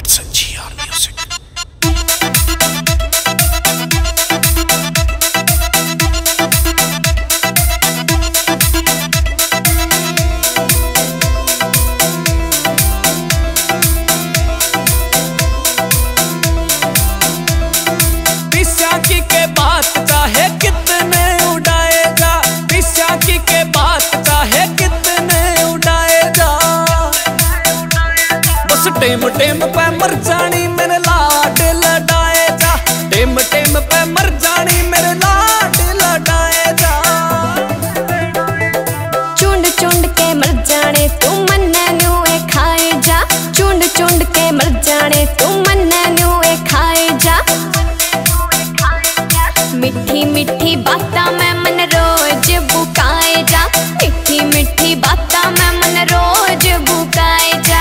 It's a GR Music. पिस्याकी के बात चाहे कितने उड़ाएगा, पिस्याकी के बात चाहे कितने उड़ाएगा। बस टेम टेम पे मर जानी मेरे लाड लड़ाए जा, टेम टेम पे मर जानी मेरे लाड लड़ाए जा। चुंड चुंड के मर जाने तू मन्ने न्यूए खाए जा, चुंड चुंड के मर जाने तू मन्ने न्यूए खाए जा। मिठी मिठी बातां में मन रोज बुकाए जा, मिठी मिठी बातां में मन रोज बुकाए जा।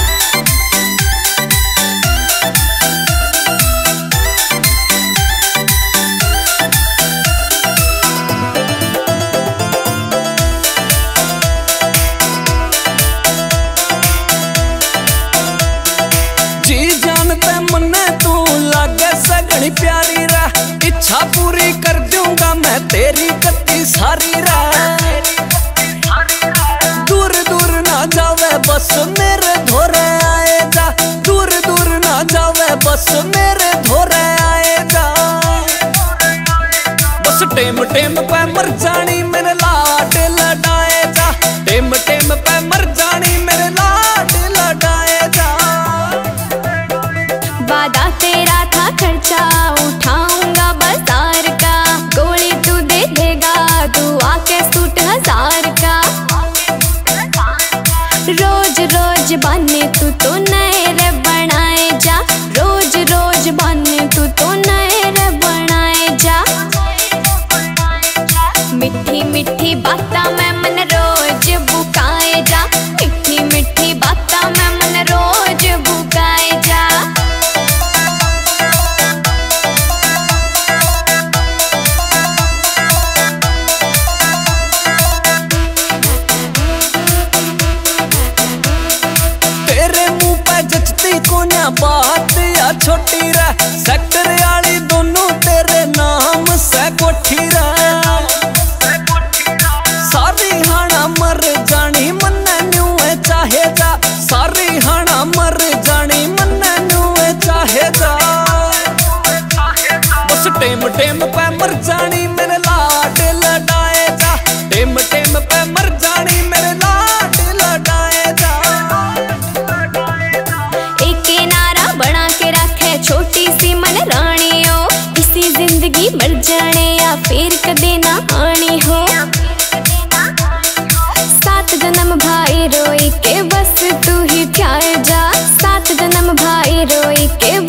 जी जानते मन्ने तू लागे सगनी प्यारी रा, इच्छा पूरी कर दूंगा मैं तेरी कत्ती सारी रा। दूर दूर ना जावे बस मेरे धोरे आए जा, दूर दूर ना जावे बस मेरे धोरे आए जा। बस टेम टेम पे मर जानी मेरे लाड लड़ाए जा, टेम टेम पे मर जानी मेरे लाड लड़ाए जा। वादा तेरा था खर्चा उठाऊंगा बाजार का, गोली तू दे देगा तू आके सूट 1000 का। रोज रोज बने तू तो नए रे बनाए जा, रोज रोज बने तू तो नए रे बनाए जा। मिठी मिठी बातां में मन रोज बुकाए जा, मिठी मिठी बातां में मन रोज बुकाए जा। तेरे मुंह पे जचती कोन्या बात या छोटी रे, सेक्टर वाली दोनों तेरे नाम से कोठी रे। सारी हाना मर जानी मन्ने न्यूए चाहे जा, सारी हाना मर जानी मन्ने न्यूए चाहे जा। बस टेम टेम पे मर जानी मेरे लाड लड़ाए जा, टेम टेम पे मर जानी मेरे लाड लड़ाए जा। एक नारा बना के रखे छोटी सी मन रानियों, इसी जिंदगी मर जाने या फिर कदे ना आनी हो। 7 जन्म भाई रोई के बस तू ही प्यार जा, 7 जन्म भाई रोई के